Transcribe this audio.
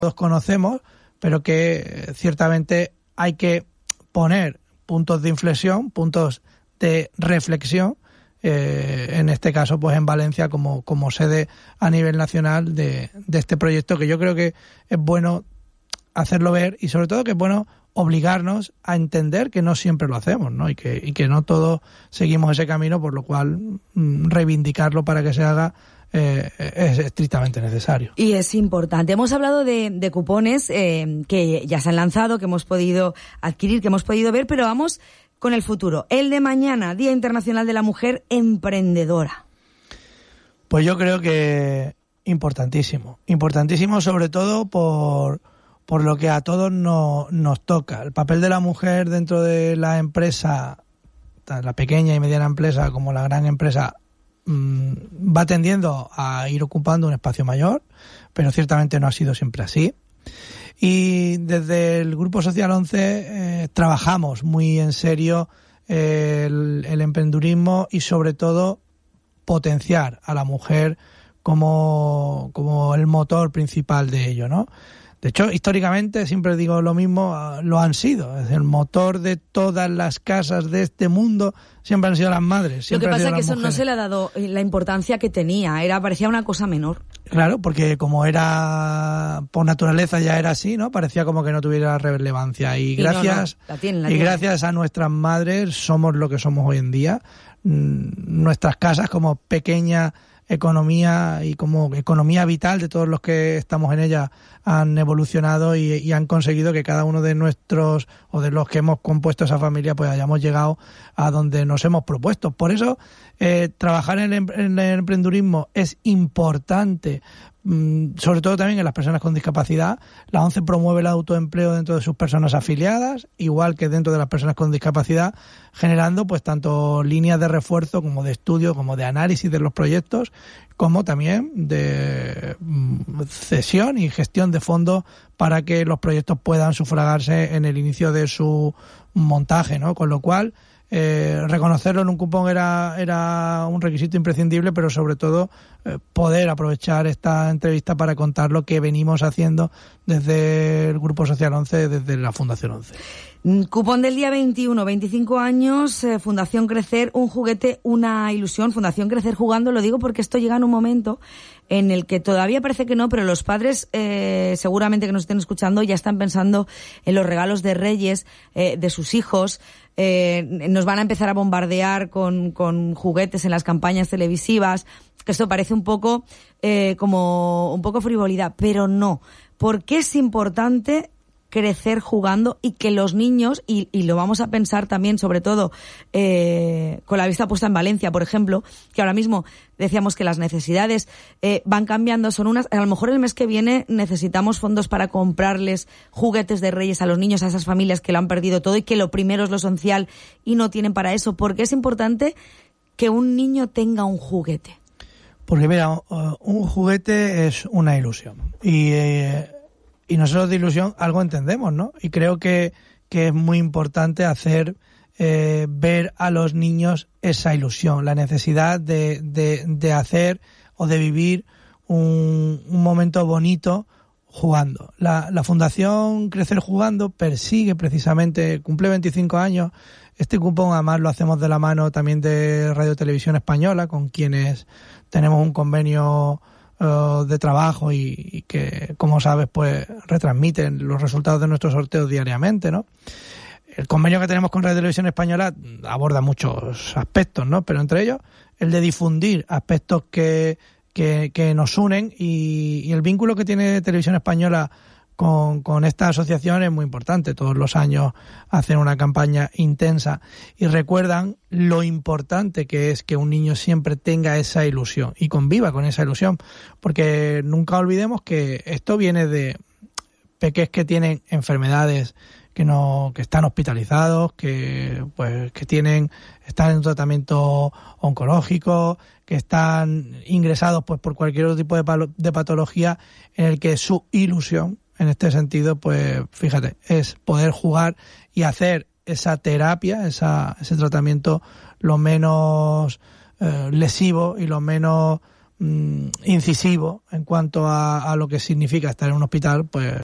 todos conocemos, pero que ciertamente hay que poner puntos de inflexión, puntos de reflexión, en este caso pues en Valencia como sede a nivel nacional de este proyecto, que yo creo que es bueno hacerlo ver y sobre todo que es bueno obligarnos a entender que no siempre lo hacemos, ¿no? Y que no todos seguimos ese camino, por lo cual reivindicarlo para que se haga es estrictamente necesario. Y es importante. Hemos hablado de cupones que ya se han lanzado, que hemos podido adquirir, que hemos podido ver, pero vamos con el futuro. El de mañana, Día Internacional de la Mujer Emprendedora. Pues yo creo que importantísimo. Importantísimo sobre todo por lo que a todos nos toca. El papel de la mujer dentro de la empresa, la pequeña y mediana empresa como la gran empresa, va tendiendo a ir ocupando un espacio mayor, pero ciertamente no ha sido siempre así. Y desde el Grupo Social 11 trabajamos muy en serio el emprendedurismo y sobre todo potenciar a la mujer como el motor principal de ello, ¿no? De hecho, históricamente, siempre digo lo mismo, lo han sido. Es el motor de todas las casas de este mundo, siempre han sido las madres. Lo que pasa es que eso mujeres. no se le ha dado la importancia que tenía, parecía una cosa menor. Claro, porque como era por naturaleza ya era así, ¿no? Parecía como que no tuviera relevancia. Y gracias, la tiene. Gracias a nuestras madres somos lo que somos hoy en día. Nuestras casas como pequeña economía y como economía vital de todos los que estamos en ella han evolucionado y han conseguido que cada uno de nuestros o de los que hemos compuesto esa familia pues hayamos llegado a donde nos hemos propuesto. Por eso trabajar en el emprendedurismo es importante, sobre todo también en las personas con discapacidad. La ONCE promueve el autoempleo dentro de sus personas afiliadas, igual que dentro de las personas con discapacidad, generando pues tanto líneas de refuerzo como de estudio, como de análisis de los proyectos, como también de cesión y gestión de fondos para que los proyectos puedan sufragarse en el inicio de su montaje, ¿no? Con lo cual reconocerlo en un cupón era un requisito imprescindible, pero sobre todo poder aprovechar esta entrevista para contar lo que venimos haciendo desde el Grupo Social 11, desde la Fundación 11. Cupón del día 21, 25 años, Fundación Crecer, un juguete, una ilusión. Fundación Crecer jugando, lo digo porque esto llega en un momento en el que todavía parece que no, pero los padres seguramente que nos estén escuchando ya están pensando en los regalos de Reyes de sus hijos. Nos van a empezar a bombardear con juguetes en las campañas televisivas, que esto parece un poco como un poco frivolidad, pero no. ¿Por qué es importante crecer jugando y que los niños, y lo vamos a pensar también sobre todo con la vista puesta en Valencia, por ejemplo, que ahora mismo decíamos que las necesidades van cambiando, son unas, a lo mejor el mes que viene necesitamos fondos para comprarles juguetes de Reyes a los niños, a esas familias que lo han perdido todo y que lo primero es lo esencial y no tienen para eso? Porque es importante que un niño tenga un juguete. Porque mira, un juguete es una ilusión y nosotros de ilusión algo entendemos, ¿no? Y creo que es muy importante hacer ver a los niños esa ilusión, la necesidad de hacer o de vivir un momento bonito jugando. La Fundación Crecer Jugando persigue precisamente, cumple 25 años. Este cupón además lo hacemos de la mano también de Radio Televisión Española, con quienes tenemos un convenio de trabajo y que, como sabes, pues retransmiten los resultados de nuestros sorteos diariamente, ¿no? El convenio que tenemos con Radio Televisión Española aborda muchos aspectos, ¿no? Pero entre ellos el de difundir aspectos que nos unen y el vínculo que tiene Televisión Española con esta asociación es muy importante. Todos los años hacen una campaña intensa y recuerdan lo importante que es que un niño siempre tenga esa ilusión y conviva con esa ilusión, porque nunca olvidemos que esto viene de peques que tienen enfermedades que están hospitalizados, que están en un tratamiento oncológico, que están ingresados pues por cualquier otro tipo de patología, en el que su ilusión en este sentido, pues fíjate, es poder jugar y hacer esa terapia, ese tratamiento lo menos lesivo y lo menos incisivo en cuanto a lo que significa estar en un hospital, pues